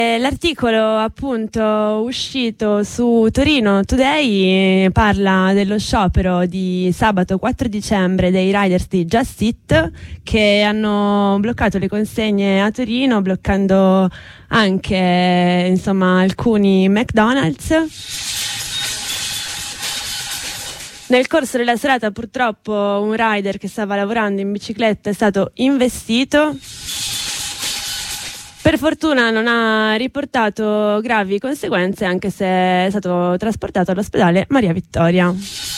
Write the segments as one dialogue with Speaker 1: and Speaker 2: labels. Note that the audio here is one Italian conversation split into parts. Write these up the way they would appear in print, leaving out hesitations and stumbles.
Speaker 1: L'articolo appunto uscito su Torino Today parla dello sciopero di sabato 4 dicembre dei riders di Just Eat, che hanno bloccato le consegne a Torino, bloccando anche alcuni McDonald's. Nel corso della serata purtroppo un rider che stava lavorando in bicicletta è stato investito. Per fortuna non ha riportato gravi conseguenze, anche se è stato trasportato all'ospedale Maria Vittoria.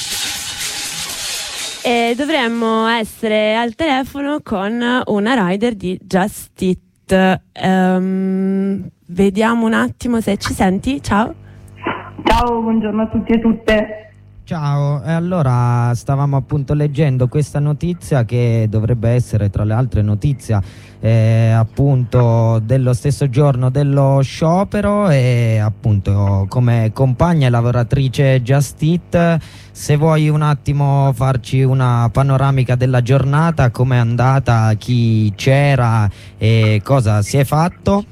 Speaker 1: E dovremmo essere al telefono con una rider di Just Eat. Vediamo un attimo se ci senti. Ciao.
Speaker 2: Ciao, buongiorno a tutti e tutte.
Speaker 3: Ciao, allora stavamo appunto leggendo questa notizia che dovrebbe essere tra le altre notizie appunto dello stesso giorno dello sciopero, e appunto come compagna e lavoratrice Just Eat, se vuoi un attimo farci una panoramica della giornata, com'è andata, chi c'era e cosa si è fatto?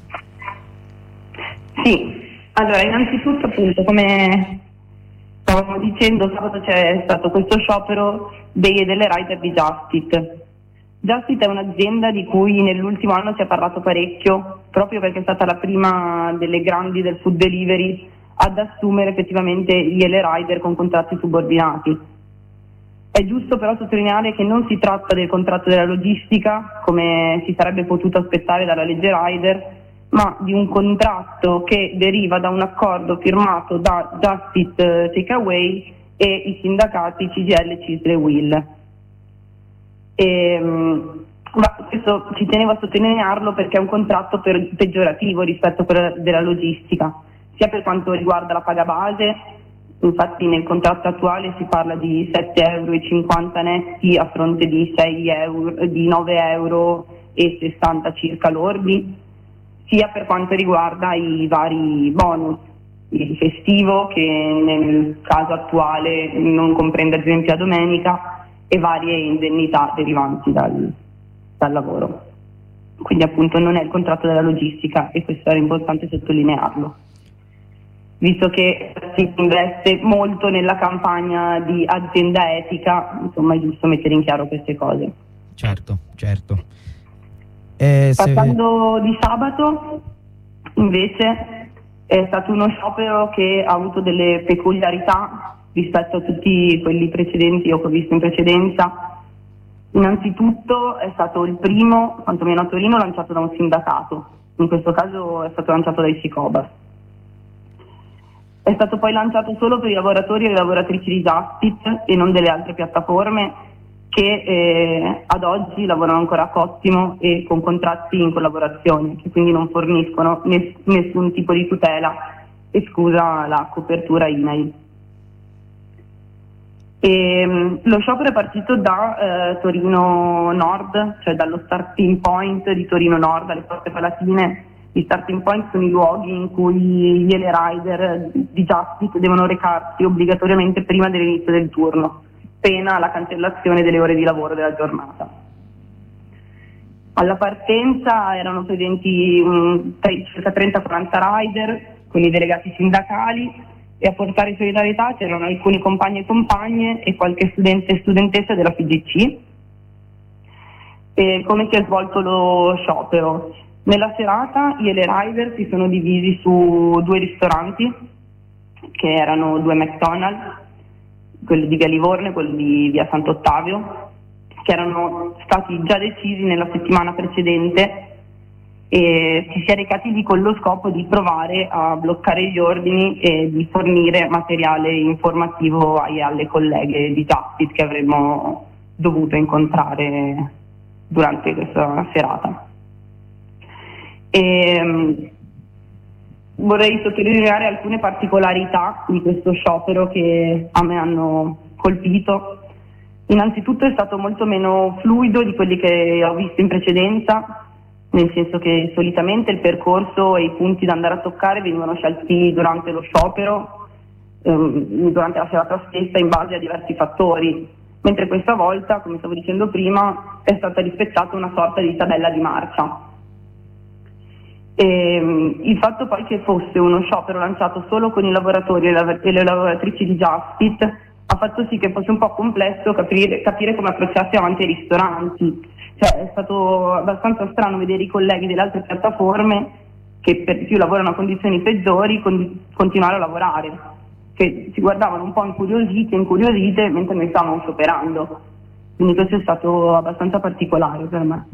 Speaker 2: Sì, allora innanzitutto appunto come stavamo dicendo, sabato c'è stato questo sciopero delle rider di Just Eat. Just Eat è un'azienda di cui nell'ultimo anno si è parlato parecchio, proprio perché è stata la prima delle grandi del food delivery ad assumere effettivamente gli rider con contratti subordinati. È giusto però sottolineare che non si tratta del contratto della logistica, come si sarebbe potuto aspettare dalla legge rider, ma di un contratto che deriva da un accordo firmato da Just Eat Takeaway e i sindacati CGIL, CISL e UIL. Ma questo ci tenevo a sottolinearlo perché è un contratto peggiorativo rispetto a quello della logistica, sia per quanto riguarda la paga base. Infatti nel contratto attuale si parla di 7,50 € netti a fronte di 9,60 euro circa lordi, sia per quanto riguarda i vari bonus, il festivo che nel caso attuale non comprende ad esempio la domenica, e varie indennità derivanti dal lavoro. Quindi appunto non è il contratto della logistica, e questo era importante sottolinearlo, visto che si investe molto nella campagna di azienda etica. Insomma, è giusto mettere in chiaro queste cose.
Speaker 3: Certo.
Speaker 2: Parlando di sabato, invece, è stato uno sciopero che ha avuto delle peculiarità rispetto a tutti quelli precedenti o che ho visto in precedenza. Innanzitutto è stato il primo, quantomeno a Torino, lanciato da un sindacato. In questo caso è stato lanciato dai Sicobar. È stato poi lanciato solo per i lavoratori e le lavoratrici di Just Eat e non delle altre piattaforme che ad oggi lavorano ancora a cottimo e con contratti in collaborazione, che quindi non forniscono nessun tipo di tutela, esclusa la copertura INAIL. Lo sciopero è partito da Torino Nord, cioè dallo starting point di Torino Nord, alle Porte Palatine. Gli starting point sono i luoghi in cui gli rider di Just Eat devono recarsi obbligatoriamente prima dell'inizio del turno, pena la cancellazione delle ore di lavoro della giornata. Alla partenza erano presenti circa 30-40 rider con i delegati sindacali, e a portare solidarietà c'erano alcuni compagni e compagne e qualche studente e studentessa della FIGC. E come si è svolto lo sciopero? Nella serata i rider si sono divisi su 2 ristoranti, che erano 2 McDonald's, quello di via Livorno e quello di via Sant'Ottavio, che erano stati già decisi nella settimana precedente, e si è recati lì con lo scopo di provare a bloccare gli ordini e di fornire materiale informativo alle colleghe di Just Eat che avremmo dovuto incontrare durante questa serata. Vorrei sottolineare alcune particolarità di questo sciopero che a me hanno colpito. Innanzitutto è stato molto meno fluido di quelli che ho visto in precedenza, nel senso che solitamente il percorso e i punti da andare a toccare venivano scelti durante lo sciopero, durante la serata stessa, in base a diversi fattori, mentre questa volta, come stavo dicendo prima, è stata rispettata una sorta di tabella di marcia. Il fatto poi che fosse uno sciopero lanciato solo con i lavoratori e le lavoratrici di Just Eat ha fatto sì che fosse un po' complesso capire come approcciarsi davanti ai ristoranti. Cioè, è stato abbastanza strano vedere i colleghi delle altre piattaforme che per di più lavorano a condizioni peggiori continuare a lavorare, che ci guardavano un po' incuriosite mentre noi stavamo scioperando. Quindi questo è stato abbastanza particolare per me.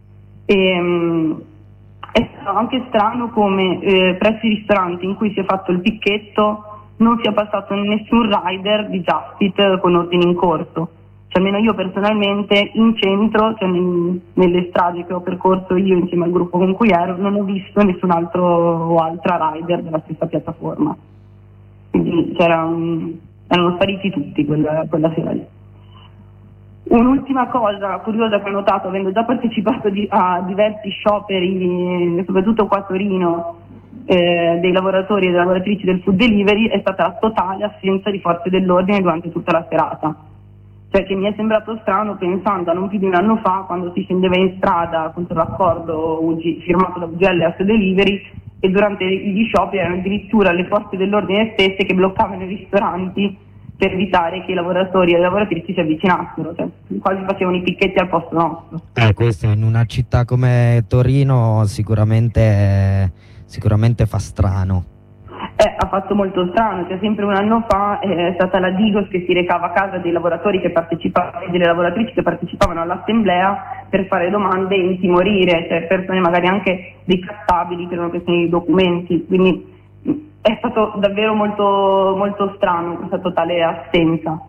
Speaker 2: È stato anche strano come presso i ristoranti in cui si è fatto il picchetto non sia passato nessun rider di Just Eat con ordini in corso. Cioè, almeno io personalmente in centro, cioè nelle strade che ho percorso io insieme al gruppo con cui ero, non ho visto nessun altro o altra rider della stessa piattaforma. Quindi erano spariti tutti quella sera lì. Un'ultima cosa curiosa che ho notato, avendo già partecipato a diversi scioperi, soprattutto qua a Torino, dei lavoratori e delle lavoratrici del food delivery, è stata la totale assenza di forze dell'ordine durante tutta la serata. Cioè, che mi è sembrato strano pensando a non più di un anno fa, quando si scendeva in strada contro l'accordo firmato da UGL e Food Delivery, e durante gli scioperi erano addirittura le forze dell'ordine stesse che bloccavano i ristoranti per evitare che i lavoratori e le lavoratrici si avvicinassero, cioè quasi facevano i picchetti al posto nostro.
Speaker 3: Questo in una città come Torino sicuramente fa strano.
Speaker 2: Ha fatto molto strano, cioè sempre un anno fa è stata la Digos che si recava a casa dei lavoratori che partecipavano e delle lavoratrici che partecipavano all'assemblea per fare domande e intimorire, cioè persone magari anche ricattabili per una questione di documenti, quindi è stato davvero molto, molto strano questa totale assenza.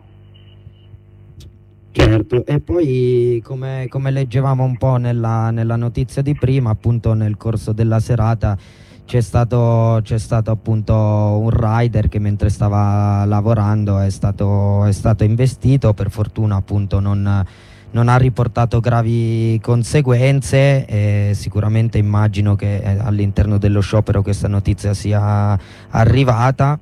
Speaker 3: Certo, e poi come leggevamo un po' nella notizia di prima, appunto nel corso della serata c'è stato appunto un rider che mentre stava lavorando è stato investito. Per fortuna appunto non ha riportato gravi conseguenze, e sicuramente immagino che all'interno dello sciopero questa notizia sia arrivata.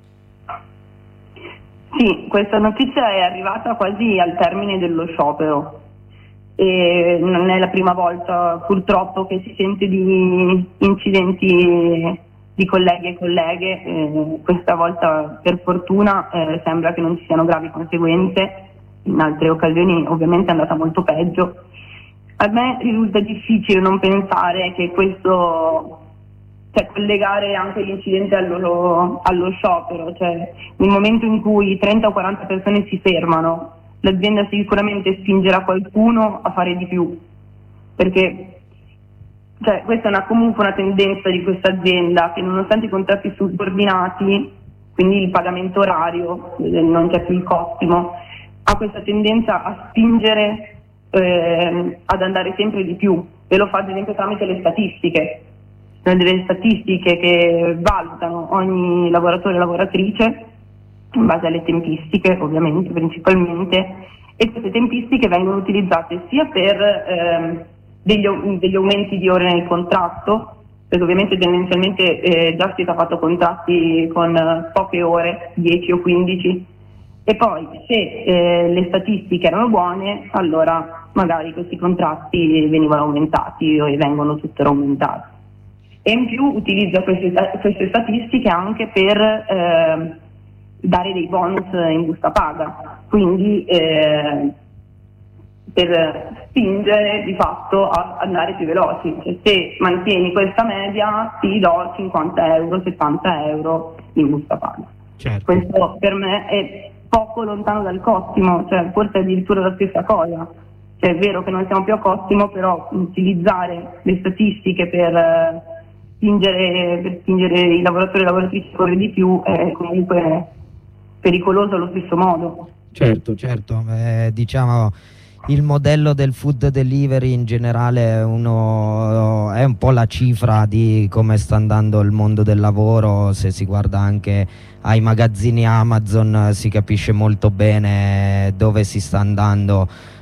Speaker 2: Sì, questa notizia è arrivata quasi al termine dello sciopero e non è la prima volta purtroppo che si sente di incidenti di colleghi e colleghe, questa volta per fortuna sembra che non ci siano gravi conseguenze, in altre occasioni ovviamente è andata molto peggio. A me risulta difficile non pensare che questo, cioè collegare anche l'incidente allo sciopero, cioè nel momento in cui 30 o 40 persone si fermano, l'azienda sicuramente spingerà qualcuno a fare di più, perché cioè, questa è comunque una tendenza di questa azienda che nonostante i contratti subordinati, quindi il pagamento orario, non c'è più il cottimo, ha questa tendenza a spingere ad andare sempre di più, e lo fa ad esempio tramite le statistiche. Sono delle statistiche che valutano ogni lavoratore e lavoratrice in base alle tempistiche, ovviamente, principalmente, e queste tempistiche vengono utilizzate sia per degli aumenti di ore nel contratto, perché ovviamente tendenzialmente Just Eat ha fatto contratti con poche ore, 10 o 15, e poi se le statistiche erano buone, allora magari questi contratti venivano aumentati e vengono tuttora aumentati. E in più utilizza queste statistiche anche per dare dei bonus in busta paga, quindi per spingere di fatto a andare più veloci. Cioè, se mantieni questa media ti do 50 euro, 70 euro in busta paga.
Speaker 3: Certo.
Speaker 2: Questo per me è poco lontano dal cottimo, cioè forse addirittura la stessa cosa. Cioè, è vero che non siamo più a cottimo, però utilizzare le statistiche per spingere i lavoratori e le lavoratrici a correre di più è comunque pericoloso allo stesso modo.
Speaker 3: Certo, diciamo il modello del food delivery in generale è un po' la cifra di come sta andando il mondo del lavoro. Se si guarda anche ai magazzini Amazon si capisce molto bene dove si sta andando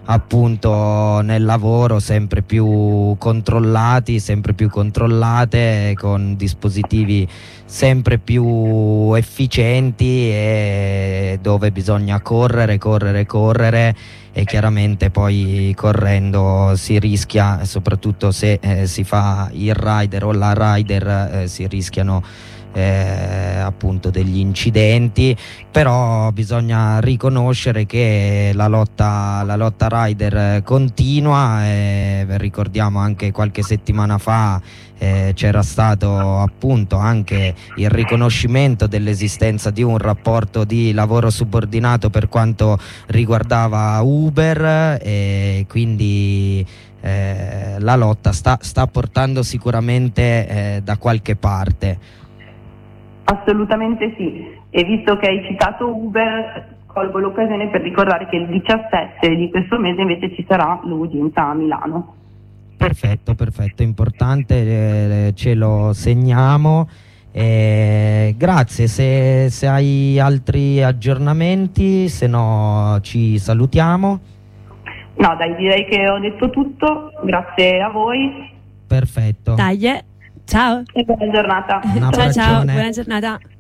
Speaker 3: appunto nel lavoro sempre più controllati, sempre più controllate, con dispositivi sempre più efficienti, e dove bisogna correre e chiaramente poi correndo si rischia, soprattutto se si fa il rider o la rider, si rischiano appunto degli incidenti. Però bisogna riconoscere che la lotta rider continua, ricordiamo anche qualche settimana fa c'era stato appunto anche il riconoscimento dell'esistenza di un rapporto di lavoro subordinato per quanto riguardava Uber, e quindi la lotta sta portando sicuramente da qualche parte.
Speaker 2: Assolutamente sì, e visto che hai citato Uber, colgo l'occasione per ricordare che il 17 di questo mese invece ci sarà l'udienza a Milano.
Speaker 3: Perfetto, importante, ce lo segniamo. Grazie, se hai altri aggiornamenti, se no ci salutiamo.
Speaker 2: No dai, direi che ho detto tutto, grazie a voi.
Speaker 3: Perfetto.
Speaker 1: Dai, ciao.
Speaker 2: E buona giornata.
Speaker 1: Ciao, buona giornata.